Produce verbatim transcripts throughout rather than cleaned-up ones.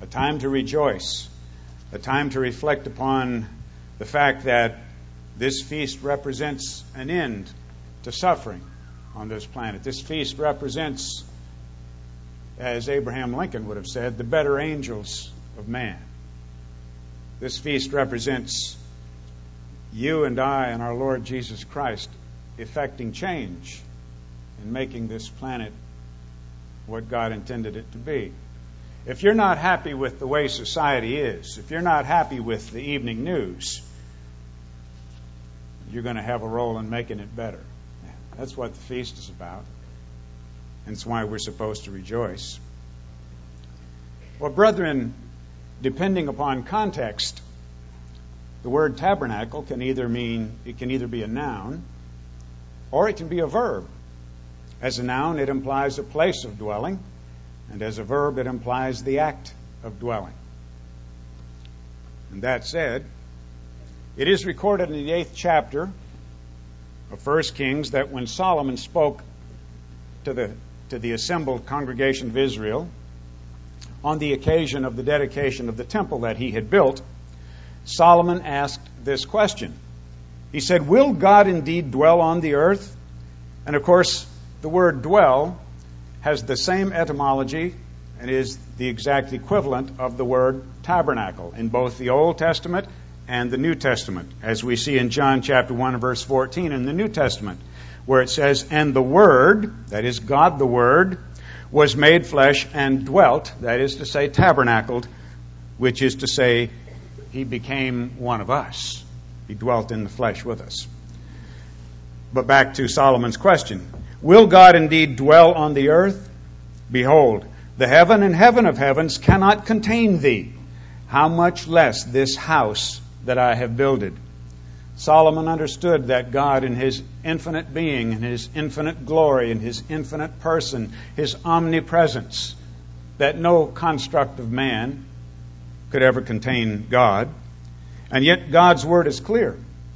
a time to rejoice, a time to reflect upon the fact that this feast represents an end to suffering on this planet. This feast represents, as Abraham Lincoln would have said, the better angels of man. This feast represents you and I and our Lord Jesus Christ effecting change and making this planet what God intended it to be. If you're not happy with the way society is, if you're not happy with the evening news, you're going to have a role in making it better. That's what the feast is about. And it's why we're supposed to rejoice. Well, brethren, depending upon context, the word tabernacle can either mean, it can either be a noun or it can be a verb. As a noun, it implies a place of dwelling, and as a verb, it implies the act of dwelling. And that said, it is recorded in the eighth chapter of First Kings that when Solomon spoke to the to the assembled congregation of Israel on the occasion of the dedication of the temple that he had built, Solomon asked this question. He said, "Will God indeed dwell on the earth?" And of course, the word dwell has the same etymology and is the exact equivalent of the word tabernacle in both the Old Testament and the New Testament, as we see in John chapter one, verse fourteen in the New Testament, where it says, "And the Word," that is God the Word, "was made flesh and dwelt," that is to say, tabernacled, which is to say, He became one of us. He dwelt in the flesh with us. But back to Solomon's question. "Will God indeed dwell on the earth? Behold, the heaven and heaven of heavens cannot contain thee. How much less this house that I have builded?" Solomon understood that God in His infinite being, in His infinite glory, in His infinite person, His omnipresence, that no construct of man could ever contain God. And yet God's word is clear.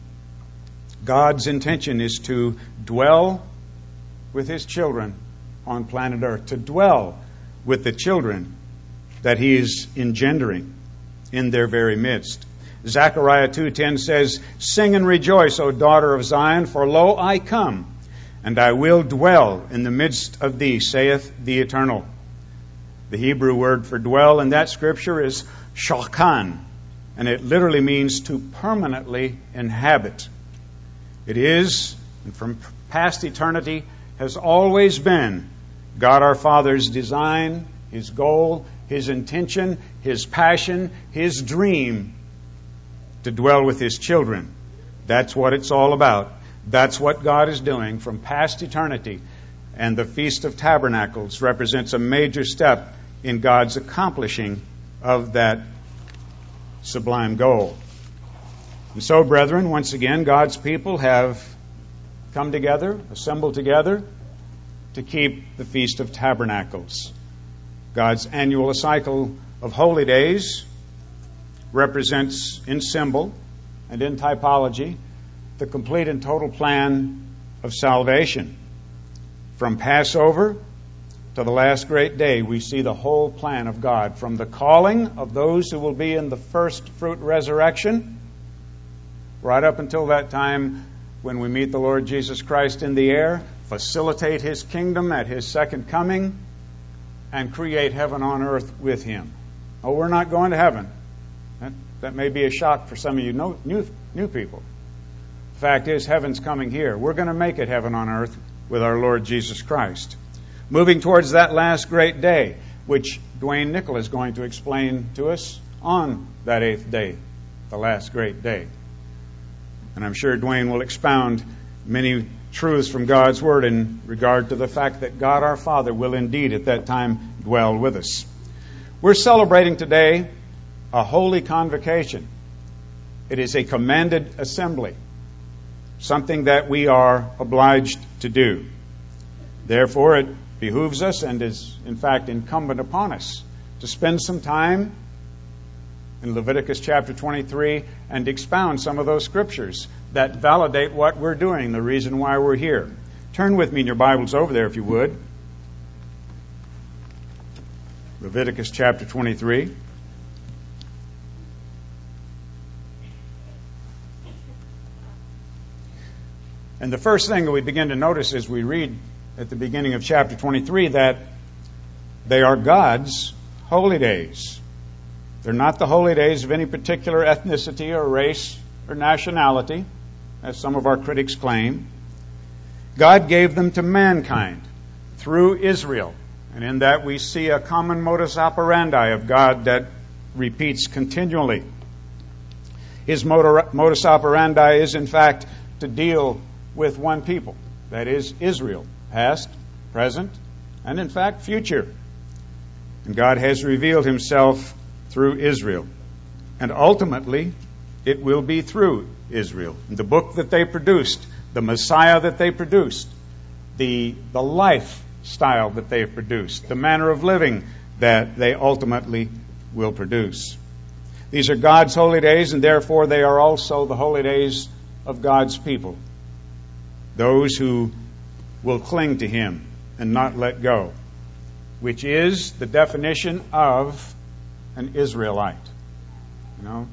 God's intention is to dwell with His children on planet Earth, to dwell with the children that He is engendering in their very midst. Zechariah two ten says, "Sing and rejoice, O daughter of Zion, for lo, I come, and I will dwell in the midst of thee, saith the Eternal." The Hebrew word for dwell in that scripture is shakan, and it literally means to permanently inhabit. It is, and from past eternity, has always been God our Father's design, His goal, His intention, His passion, His dream to dwell with His children. That's what it's all about. That's what God is doing from past eternity. And the Feast of Tabernacles represents a major step in God's accomplishing of that sublime goal. And so, brethren, once again, God's people have come together, assembled together, to keep the Feast of Tabernacles. God's annual cycle of holy days represents in symbol and in typology the complete and total plan of salvation. From Passover to the last great day, we see the whole plan of God, from the calling of those who will be in the first fruit resurrection, right up until that time when we meet the Lord Jesus Christ in the air, facilitate His kingdom at His second coming, and create heaven on earth with Him. Oh, we're not going to heaven. That, that may be a shock for some of you new, new, new people. The fact is, heaven's coming here. We're going to make it heaven on earth with our Lord Jesus Christ. Moving towards that last great day, which Dwayne Nickel is going to explain to us on that eighth day, the last great day. And I'm sure Dwayne will expound many truths from God's Word in regard to the fact that God our Father will indeed at that time dwell with us. We're celebrating today a holy convocation. It is a commanded assembly, something that we are obliged to do. Therefore, it behooves us and is in fact incumbent upon us to spend some time in Leviticus chapter twenty-three and expound some of those scriptures that validate what we're doing, the reason why we're here. Turn with me in your Bibles over there if you would. Leviticus chapter twenty-three. And the first thing that we begin to notice as we read at the beginning of chapter twenty-three that they are God's holy days. They're not the holy days of any particular ethnicity or race or nationality, as some of our critics claim. God gave them to mankind through Israel. And in that we see a common modus operandi of God that repeats continually. His modus operandi is, in fact, to deal with one people. That is Israel, past, present, and in fact, future. And God has revealed Himself through Israel. And ultimately, it will be through Israel. The book that they produced, the Messiah that they produced, the, the lifestyle that they have produced, the manner of living that they ultimately will produce. These are God's holy days, and therefore they are also the holy days of God's people. Those who will cling to Him and not let go, which is the definition of an Israelite. You know,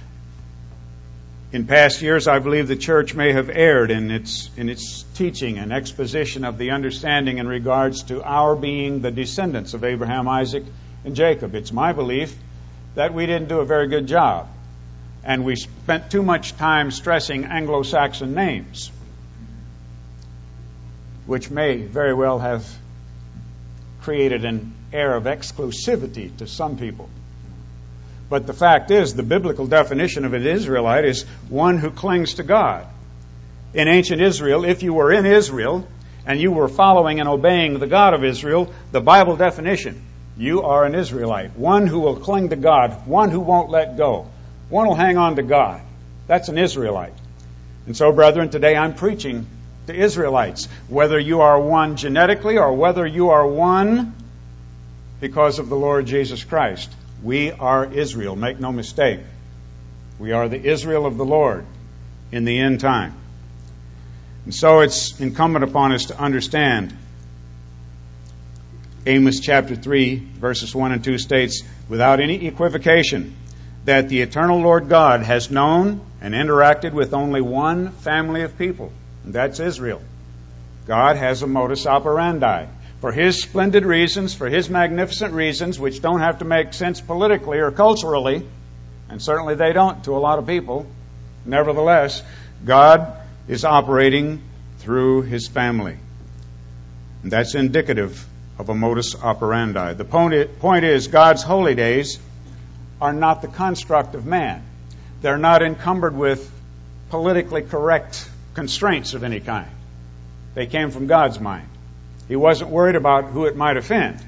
in past years, I believe the church may have erred in its in its teaching and exposition of the understanding in regards to our being the descendants of Abraham, Isaac, and Jacob. It's my belief that we didn't do a very good job, and we spent too much time stressing Anglo-Saxon names, which may very well have created an air of exclusivity to some people. But the fact is, the biblical definition of an Israelite is one who clings to God. In ancient Israel, if you were in Israel and you were following and obeying the God of Israel, the Bible definition, you are an Israelite. One who will cling to God. One who won't let go. One will hang on to God. That's an Israelite. And so, brethren, today I'm preaching to Israelites. Whether you are one genetically or whether you are one because of the Lord Jesus Christ. We are Israel. Make no mistake. We are the Israel of the Lord in the end time. And so it's incumbent upon us to understand. Amos chapter three, verses one and two states, without any equivocation, that the eternal Lord God has known and interacted with only one family of people, and that's Israel. God has a modus operandi. For His splendid reasons, for His magnificent reasons, which don't have to make sense politically or culturally, and certainly they don't to a lot of people, nevertheless, God is operating through His family. And that's indicative of a modus operandi. The point is, God's holy days are not the construct of man. They're not encumbered with politically correct constraints of any kind. They came from God's mind. He wasn't worried about who it might offend.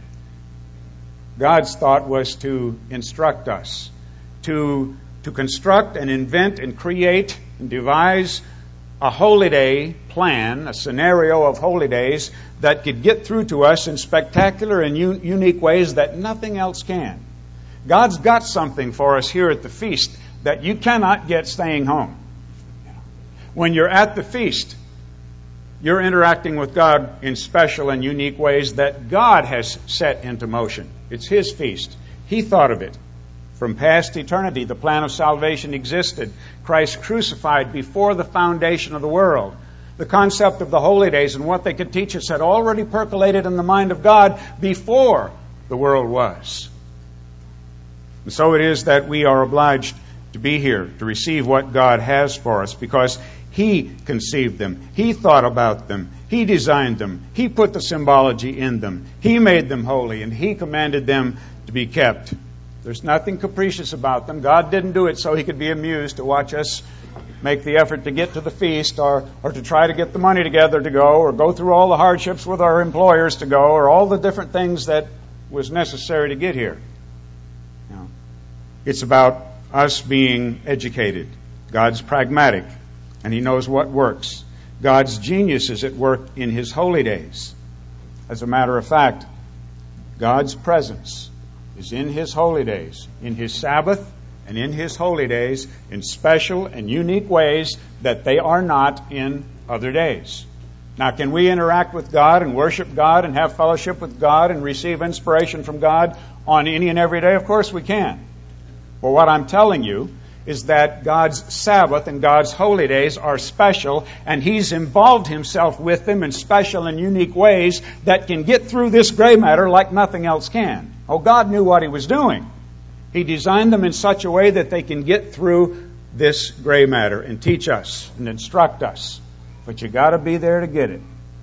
God's thought was to instruct us, to, to construct and invent and create and devise a holy day plan, a scenario of holy days that could get through to us in spectacular and un- unique ways that nothing else can. God's got something for us here at the feast that you cannot get staying home. When you're at the feast, you're interacting with God in special and unique ways that God has set into motion. It's His feast. He thought of it. From past eternity, the plan of salvation existed. Christ crucified before the foundation of the world. The concept of the holy days and what they could teach us had already percolated in the mind of God before the world was. And so it is that we are obliged to be here to receive what God has for us, because He conceived them. He thought about them. He designed them. He put the symbology in them. He made them holy, and He commanded them to be kept. There's nothing capricious about them. God didn't do it so He could be amused to watch us make the effort to get to the feast, or, or to try to get the money together to go, or go through all the hardships with our employers to go, or all the different things that was necessary to get here. You know, it's about us being educated. God's pragmatic, and He knows what works. God's genius is at work in His holy days. As a matter of fact, God's presence is in His holy days, in His Sabbath and in His holy days, in special and unique ways that they are not in other days. Now, can we interact with God and worship God and have fellowship with God and receive inspiration from God on any and every day? Of course we can. But what I'm telling you is that God's Sabbath and God's holy days are special, and He's involved Himself with them in special and unique ways that can get through this gray matter like nothing else can. Oh, God knew what He was doing. He designed them in such a way that they can get through this gray matter and teach us and instruct us. But you got to be there to get it.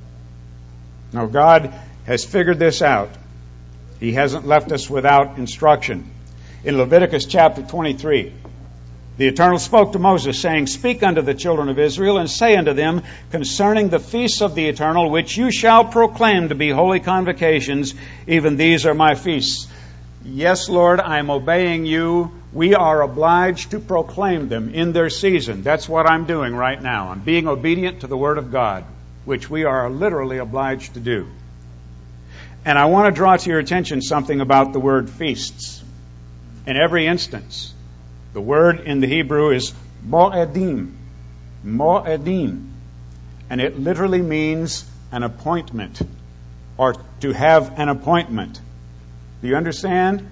Now, God has figured this out. He hasn't left us without instruction. In Leviticus chapter twenty-three, the Eternal spoke to Moses, saying, Speak unto the children of Israel, and say unto them concerning the feasts of the Eternal, which you shall proclaim to be holy convocations, even these are my feasts. Yes, Lord, I'm obeying you. We are obliged to proclaim them in their season. That's what I'm doing right now. I'm being obedient to the Word of God, which we are literally obliged to do. And I want to draw to your attention something about the word feasts. In every instance, the word in the Hebrew is mo'edim. Mo'edim. And it literally means an appointment, or to have an appointment. Do you understand?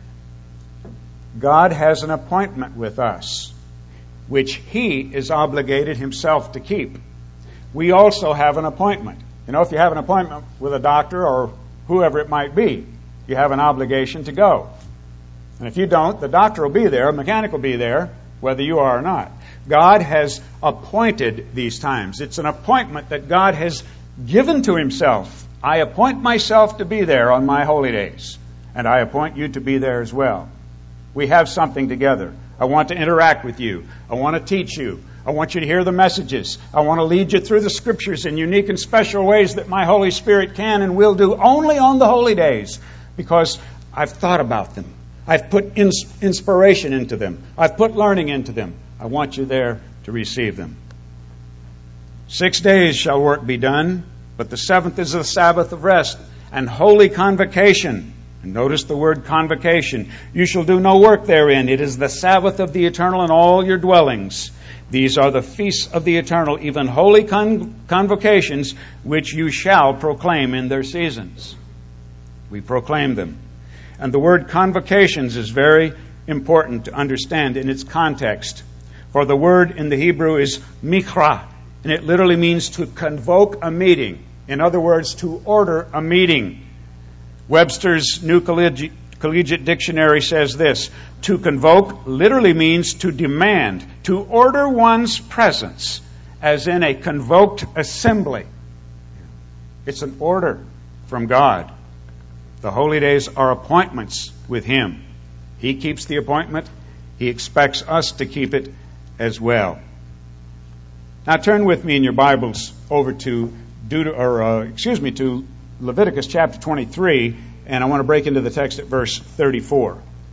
God has an appointment with us, which He is obligated Himself to keep. We also have an appointment. You know, if you have an appointment with a doctor or whoever it might be, you have an obligation to go. And if you don't, the doctor will be there, a mechanic will be there, whether you are or not. God has appointed these times. It's an appointment that God has given to Himself. I appoint myself to be there on my holy days, and I appoint you to be there as well. We have something together. I want to interact with you. I want to teach you. I want you to hear the messages. I want to lead you through the Scriptures in unique and special ways that my Holy Spirit can and will do only on the holy days, because I've thought about them. I've put ins- inspiration into them. I've put learning into them. I want you there to receive them. Six days shall work be done, but the seventh is the Sabbath of rest and holy convocation. And notice the word convocation. You shall do no work therein. It is the Sabbath of the Eternal in all your dwellings. These are the feasts of the Eternal, even holy con- convocations, which you shall proclaim in their seasons. We proclaim them. And the word convocations is very important to understand in its context. For the word in the Hebrew is mikra, and it literally means to convoke a meeting. In other words, to order a meeting. Webster's New Collegiate, Collegiate Dictionary says this: to convoke literally means to demand, to order one's presence, as in a convoked assembly. It's an order from God. The holy days are appointments with Him. He keeps the appointment. He expects us to keep it as well. Now turn with me in your Bibles over to Deut- or uh, excuse me to Leviticus chapter twenty-three, and I want to break into the text at verse thirty-four.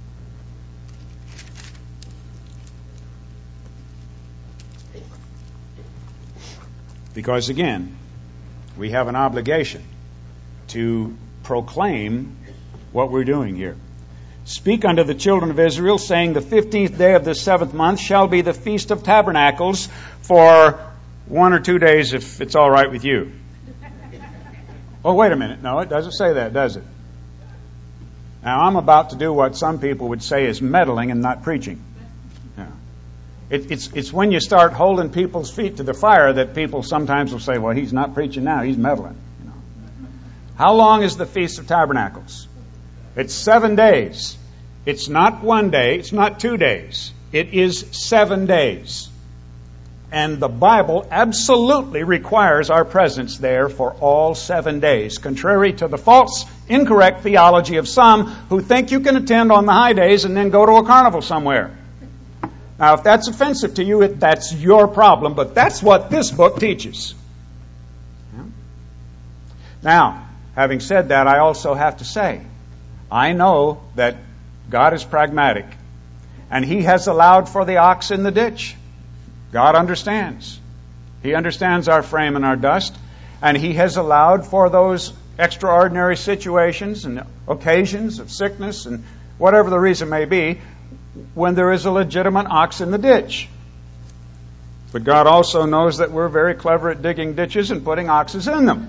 Because again, we have an obligation to proclaim what we're doing here. Speak unto the children of Israel, saying, the fifteenth day of the seventh month shall be the Feast of Tabernacles for one or two days, if it's all right with you. Oh, wait a minute. No, it doesn't say that, does it? Now, I'm about to do what some people would say is meddling and not preaching. Yeah. It, it's, it's when you start holding people's feet to the fire that people sometimes will say, well, he's not preaching now, he's meddling. You know. How long is the Feast of Tabernacles? It's seven days. It's not one day, it's not two days. It is seven days. And the Bible absolutely requires our presence there for all seven days, contrary to the false, incorrect theology of some who think you can attend on the high days and then go to a carnival somewhere. Now, if that's offensive to you, it, that's your problem, but that's what this book teaches. Yeah. Now, having said that, I also have to say, I know that God is pragmatic, and He has allowed for the ox in the ditch. God understands. He understands our frame and our dust, and He has allowed for those extraordinary situations and occasions of sickness and whatever the reason may be when there is a legitimate ox in the ditch. But God also knows that we're very clever at digging ditches and putting oxes in them.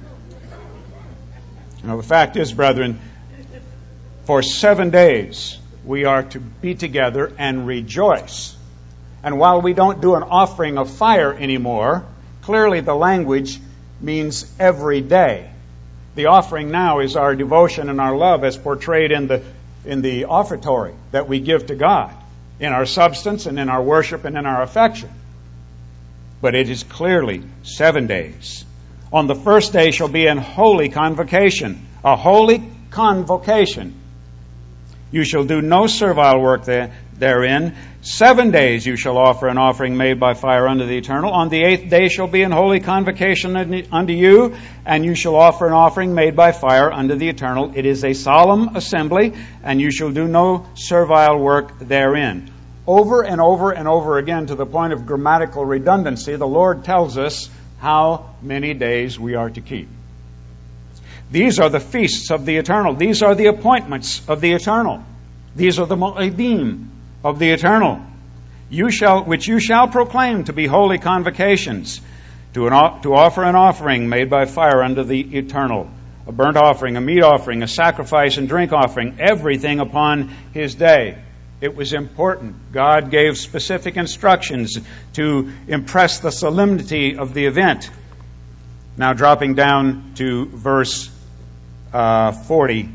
You know, the fact is, brethren, for seven days we are to be together and rejoice. And while we don't do an offering of fire anymore, clearly the language means every day. The offering now is our devotion and our love as portrayed in the in the offertory that we give to God, in our substance and in our worship and in our affection. But it is clearly seven days. On the first day shall be an holy convocation, a holy convocation. You shall do no servile work there, therein. Seven days you shall offer an offering made by fire unto the Eternal. On the eighth day shall be an holy convocation unto you, and you shall offer an offering made by fire unto the Eternal. It is a solemn assembly, and you shall do no servile work therein. Over and over and over again, to the point of grammatical redundancy, the Lord tells us how many days we are to keep. These are the feasts of the Eternal. These are the appointments of the Eternal. These are the moedim of the Eternal, you shall, which you shall proclaim to be holy convocations, to, an, to offer an offering made by fire unto the Eternal, a burnt offering, a meat offering, a sacrifice and drink offering, everything upon His day. It was important. God gave specific instructions to impress the solemnity of the event. Now dropping down to verse uh, forty,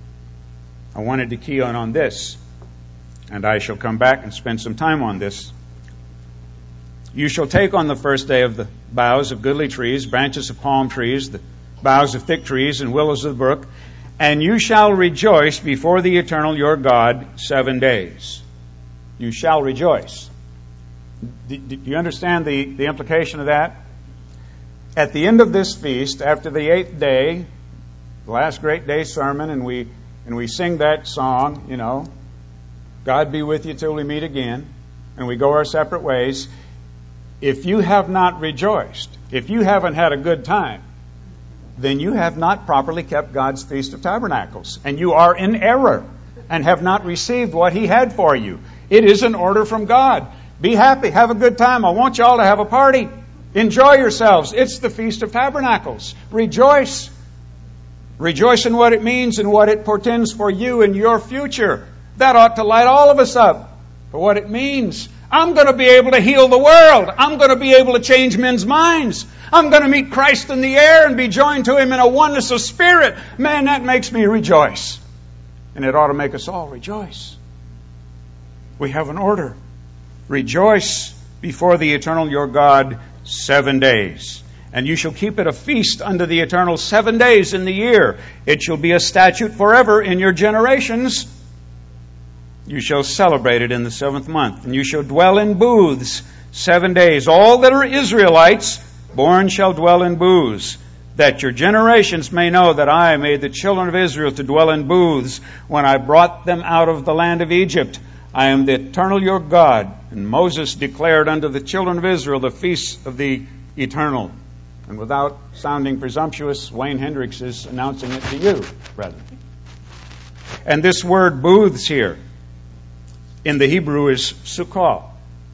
I wanted to key on on this. And I shall come back and spend some time on this. You shall take on the first day of the boughs of goodly trees, branches of palm trees, the boughs of thick trees, and willows of the brook, and you shall rejoice before the Eternal your God seven days. You shall rejoice. Do you understand the, the implication of that? At the end of this feast, after the eighth day, the last great day sermon, and we and we sing that song, you know, God be with you till we meet again, and we go our separate ways. If you have not rejoiced, if you haven't had a good time, then you have not properly kept God's Feast of Tabernacles, and you are in error and have not received what He had for you. It is an order from God. Be happy, have a good time. I want you all to have a party. Enjoy yourselves. It's the Feast of Tabernacles. Rejoice. Rejoice in what it means and what it portends for you and your future. That ought to light all of us up for what it means. I'm going to be able to heal the world. I'm going to be able to change men's minds. I'm going to meet Christ in the air and be joined to Him in a oneness of spirit. Man, that makes me rejoice. And it ought to make us all rejoice. We have an order. Rejoice before the Eternal your God seven days. And you shall keep it a feast unto the Eternal seven days in the year. It shall be a statute forever in your generations. You shall celebrate it in the seventh month, and you shall dwell in booths seven days. All that are Israelites born shall dwell in booths, that your generations may know that I made the children of Israel to dwell in booths when I brought them out of the land of Egypt. I am the Eternal your God. And Moses declared unto the children of Israel the feasts of the Eternal. And without sounding presumptuous, Wayne Hendricks is announcing it to you, brethren. And this word booths here in the Hebrew is sukkah.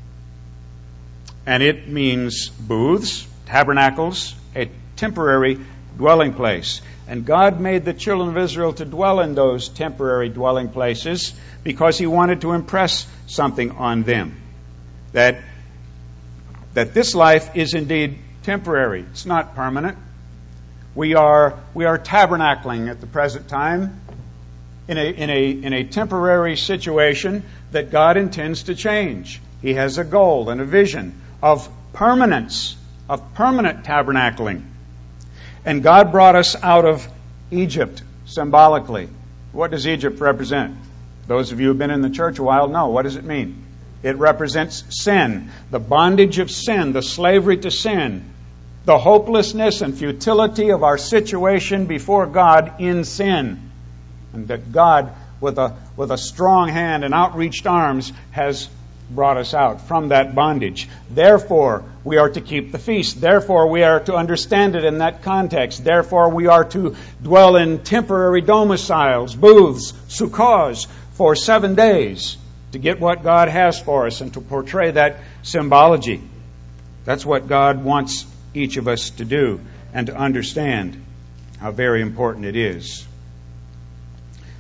And it means booths, tabernacles, a temporary dwelling place. And God made the children of Israel to dwell in those temporary dwelling places because He wanted to impress something on them. That, that this life is indeed temporary. It's not permanent. We are, we are tabernacling at the present time in a, in a, in a temporary situation that God intends to change. He has a goal and a vision of permanence, of permanent tabernacling. And God brought us out of Egypt symbolically. What does Egypt represent? Those of you who have been in the church a while know. What does it mean? It represents sin, the bondage of sin, the slavery to sin, the hopelessness and futility of our situation before God in sin. And that God, with a with a strong hand and outreached arms, has brought us out from that bondage. Therefore, we are to keep the feast. Therefore, we are to understand it in that context. Therefore, we are to dwell in temporary domiciles, booths, sukkahs, for seven days to get what God has for us and to portray that symbology. That's what God wants each of us to do and to understand how very important it is.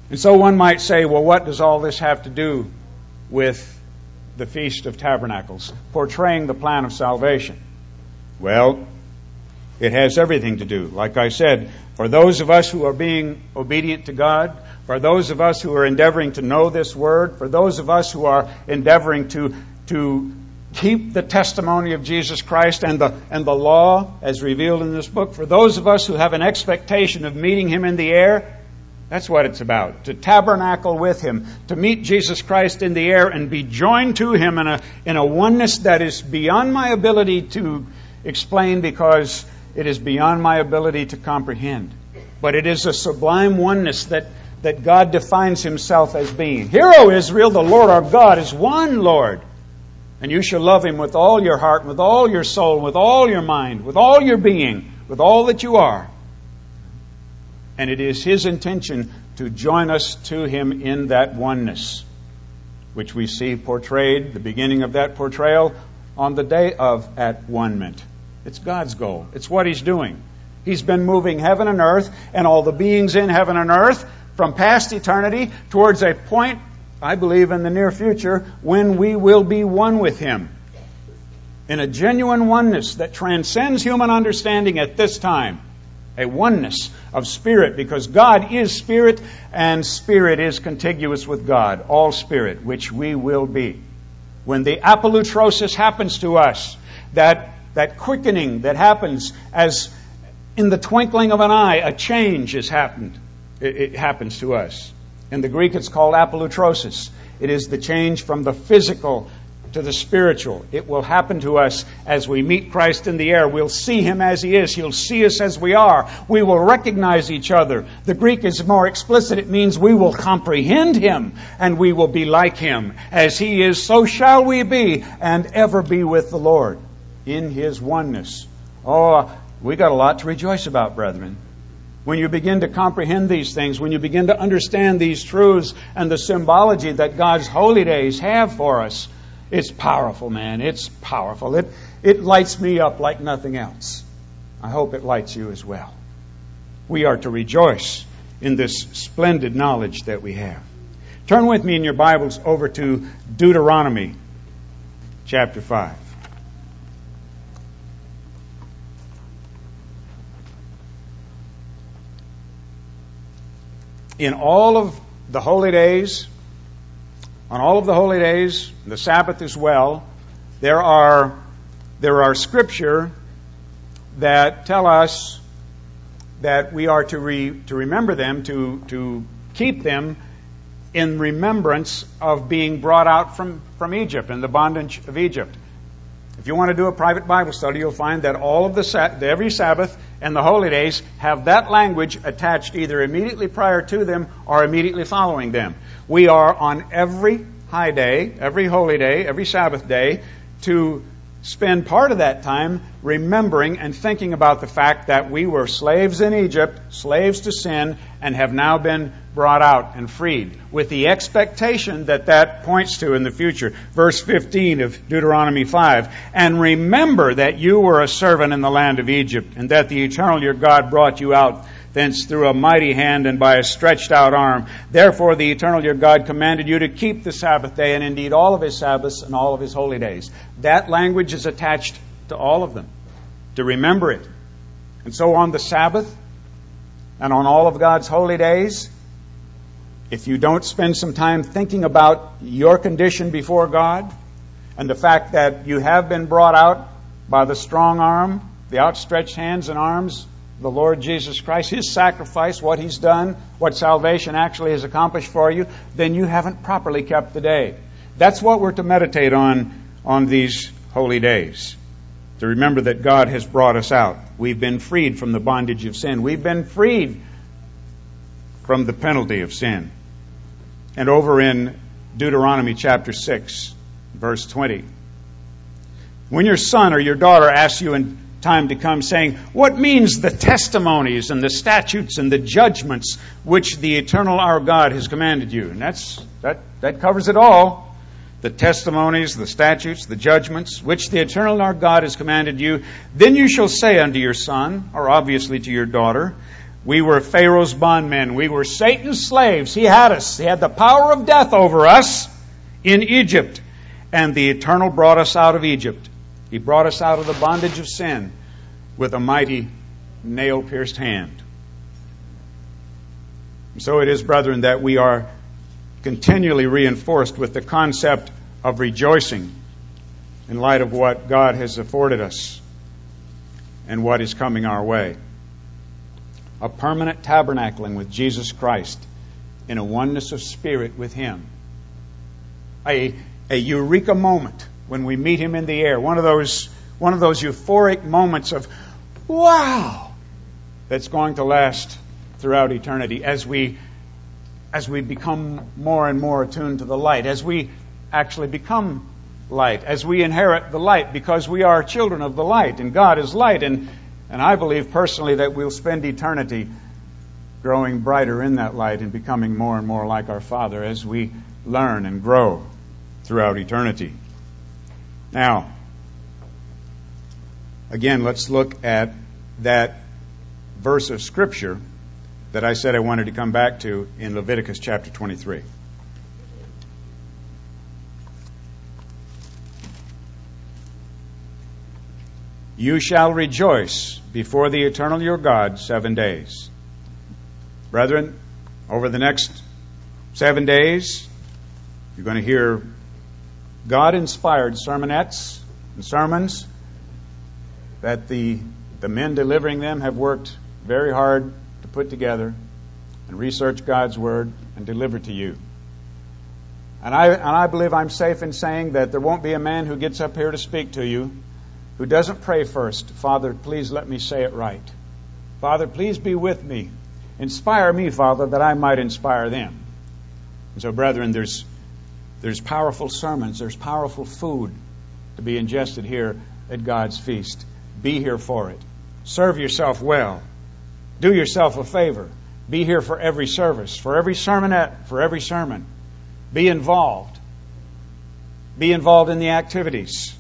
And so one might say, well, what does all this have to do with the Feast of Tabernacles, portraying the plan of salvation? Well, it has everything to do. Like I said, for those of us who are being obedient to God, for those of us who are endeavoring to know this Word, for those of us who are endeavoring to, to keep the testimony of Jesus Christ and the, and the law as revealed in this book, for those of us who have an expectation of meeting Him in the air, that's what it's about. To tabernacle with Him, to meet Jesus Christ in the air and be joined to Him in a, in a oneness that is beyond my ability to explain, because it is beyond my ability to comprehend. But it is a sublime oneness that, that God defines Himself as being. Hear, O Israel, the Lord our God is one Lord. And you shall love Him with all your heart, with all your soul, with all your mind, with all your being, with all that you are. And it is His intention to join us to Him in that oneness, which we see portrayed, the beginning of that portrayal, on the day of at-one-ment. It's God's goal. It's what He's doing. He's been moving heaven and earth and all the beings in heaven and earth from past eternity towards a point, I believe, in the near future when we will be one with Him in a genuine oneness that transcends human understanding at this time. A oneness of spirit, because God is spirit and spirit is contiguous with God, all spirit, which we will be. When the apolutrosis happens to us, that, that quickening that happens as in the twinkling of an eye, a change has happened. It, it happens to us. In the Greek, it's called apolutrosis. It is the change from the physical to the spiritual. It will happen to us as we meet Christ in the air. We'll see Him as He is. He'll see us as we are. We will recognize each other. The Greek is more explicit. It means we will comprehend Him and we will be like Him. As He is, so shall we be and ever be with the Lord in His oneness. Oh, we got a lot to rejoice about, brethren. When you begin to comprehend these things, when you begin to understand these truths and the symbology that God's holy days have for us, it's powerful, man. It's powerful. It, it lights me up like nothing else. I hope it lights you as well. We are to rejoice in this splendid knowledge that we have. Turn with me in your Bibles over to Deuteronomy chapter five. In all of the holy days, on all of the holy days, the Sabbath as well, there are there are scripture that tell us that we are to re, to remember them, to to keep them in remembrance of being brought out from, from Egypt and the bondage of Egypt. If you want to do a private Bible study, you'll find that all of the every Sabbath and the holy days have that language attached either immediately prior to them or immediately following them. We are on every high day, every holy day, every Sabbath day to spend part of that time remembering and thinking about the fact that we were slaves in Egypt, slaves to sin, and have now been brought out and freed, with the expectation that that points to in the future. Verse fifteen of Deuteronomy five, and remember that you were a servant in the land of Egypt, and that the Eternal your God brought you out thence through a mighty hand and by a stretched out arm. Therefore the Eternal your God commanded you to keep the Sabbath day, and indeed all of His Sabbaths and all of His holy days. That language is attached to all of them, to remember it. And so on the Sabbath and on all of God's holy days, if you don't spend some time thinking about your condition before God and the fact that you have been brought out by the strong arm, the outstretched hands and arms, the Lord Jesus Christ, His sacrifice, what He's done, what salvation actually has accomplished for you, then you haven't properly kept the day. That's what we're to meditate on on these holy days. To remember that God has brought us out. We've been freed from the bondage of sin. We've been freed from the penalty of sin. And over in Deuteronomy chapter six, verse twenty, when your son or your daughter asks you in time to come, saying, what means the testimonies and the statutes and the judgments which the Eternal our God has commanded you? And that's that that covers it all. The testimonies, the statutes, the judgments, which the Eternal our God has commanded you. Then you shall say unto your son, or obviously to your daughter, We were Pharaoh's bondmen. We were Satan's slaves. He had us. He had the power of death over us in Egypt. And the Eternal brought us out of Egypt. He brought us out of the bondage of sin with a mighty nail-pierced hand. So it is, brethren, that we are continually reinforced with the concept of rejoicing in light of what God has afforded us and what is coming our way. A permanent tabernacling with Jesus Christ in a oneness of spirit with Him. A, a eureka moment when we meet Him in the air. One of those, one of those euphoric moments of, wow, that's going to last throughout eternity as we, as we become more and more attuned to the light, as we actually become light, as we inherit the light because we are children of the light and God is light. And And I believe personally that we'll spend eternity growing brighter in that light and becoming more and more like our Father as we learn and grow throughout eternity. Now, again, let's look at that verse of Scripture that I said I wanted to come back to in Leviticus chapter twenty-three. You shall rejoice before the Eternal your God seven days. Brethren, over the next seven days, you're going to hear God-inspired sermonettes and sermons that the, the men delivering them have worked very hard to put together and research God's Word and deliver to you. And I, and I believe I'm safe in saying that there won't be a man who gets up here to speak to you who doesn't pray first, Father, please let me say it right. Father, please be with me. Inspire me, Father, that I might inspire them. And so, brethren, there's there's powerful sermons, there's powerful food to be ingested here at God's feast. Be here for it. Serve yourself well. Do yourself a favor. Be here for every service, for every sermonette, for every sermon. Be involved. Be involved in the activities.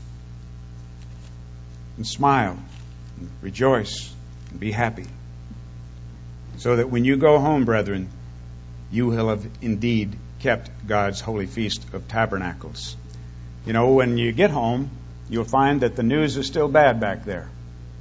And smile, and rejoice, and be happy. So that when you go home, brethren, you will have indeed kept God's holy feast of tabernacles. You know, when you get home, you'll find that the news is still bad back there.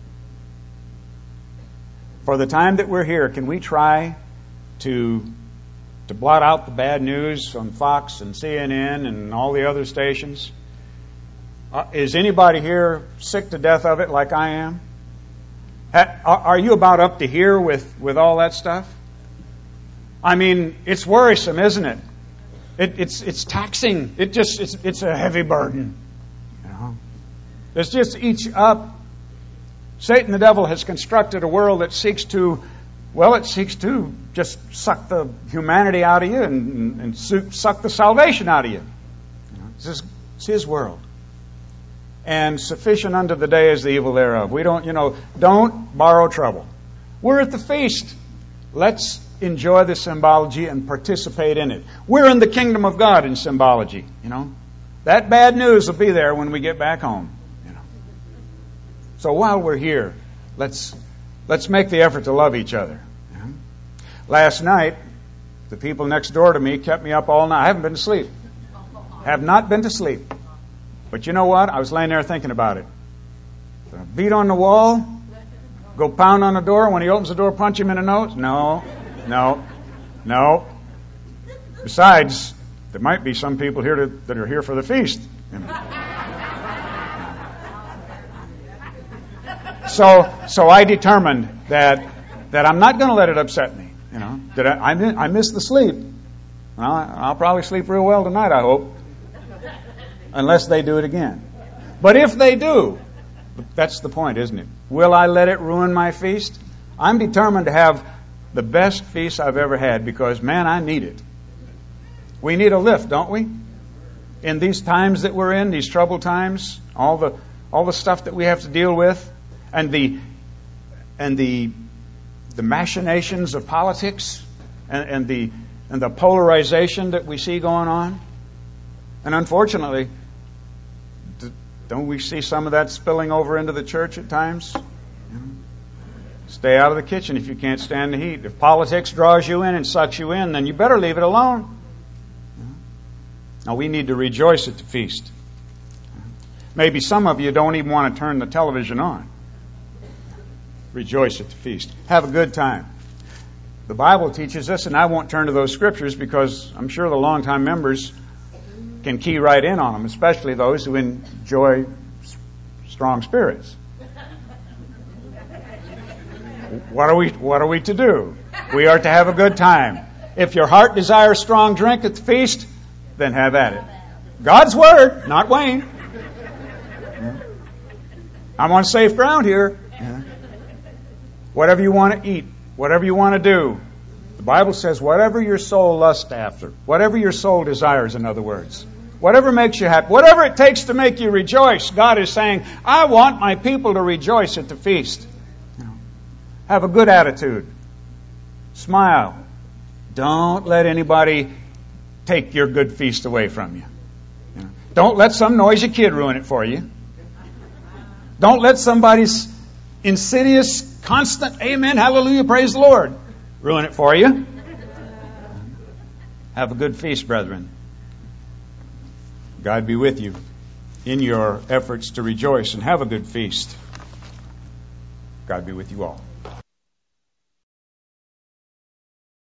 For the time that we're here, can we try to, to blot out the bad news on Fox and C N N and all the other stations? Uh, is anybody here sick to death of it like I am? Ha, are you about up to here with, with all that stuff? I mean, it's worrisome, isn't it? It it's it's taxing. It just it's it's a heavy burden. You know, it's just each up. Satan, the devil, has constructed a world that seeks to, well, it seeks to just suck the humanity out of you and, and suck the salvation out of you. You know, it's, his, it's his world. And sufficient unto the day is the evil thereof. We don't, you know, don't borrow trouble. We're at the feast. Let's enjoy the symbology and participate in it. We're in the kingdom of God in symbology, you know. That bad news will be there when we get back home, you know. So while we're here, let's let's make the effort to love each other. You know? Last night, the people next door to me kept me up all night. I haven't been to sleep. Have not been to sleep. But you know what? I was laying there thinking about it. Beat on the wall, go pound on the door. When he opens the door, punch him in the nose? No, no, no. Besides, there might be some people here to, that are here for the feast. So, so I determined that that I'm not going to let it upset me. You know, that I I, I miss the sleep. Well, I'll probably sleep real well tonight, I hope. Unless they do it again. But if they do, that's the point, isn't it? Will I let it ruin my feast? I'm determined to have the best feast I've ever had because, man, I need it. We need a lift, don't we? In these times that we're in, these troubled times, all the all the stuff that we have to deal with, and the and the the machinations of politics, and, and the and the polarization that we see going on. And unfortunately, don't we see some of that spilling over into the church at times? Stay out of the kitchen if you can't stand the heat. If politics draws you in and sucks you in, then you better leave it alone. Now, we need to rejoice at the feast. Maybe some of you don't even want to turn the television on. Rejoice at the feast. Have a good time. The Bible teaches us, and I won't turn to those scriptures because I'm sure the longtime members can key right in on them, especially those who enjoy strong spirits. What are we, what are we to do? We are to have a good time. If your heart desires strong drink at the feast, then have at it. God's Word, not Wayne. I'm on safe ground here. Whatever you want to eat, whatever you want to do. The Bible says whatever your soul lusts after, whatever your soul desires, in other words. Whatever makes you happy, whatever it takes to make you rejoice. God is saying, I want my people to rejoice at the feast. Have a good attitude. Smile. Don't let anybody take your good feast away from you. You know, don't let some noisy kid ruin it for you. Don't let somebody's insidious, constant, amen, hallelujah, praise the Lord, ruin it for you. Have a good feast, brethren. God be with you in your efforts to rejoice and have a good feast. God be with you all.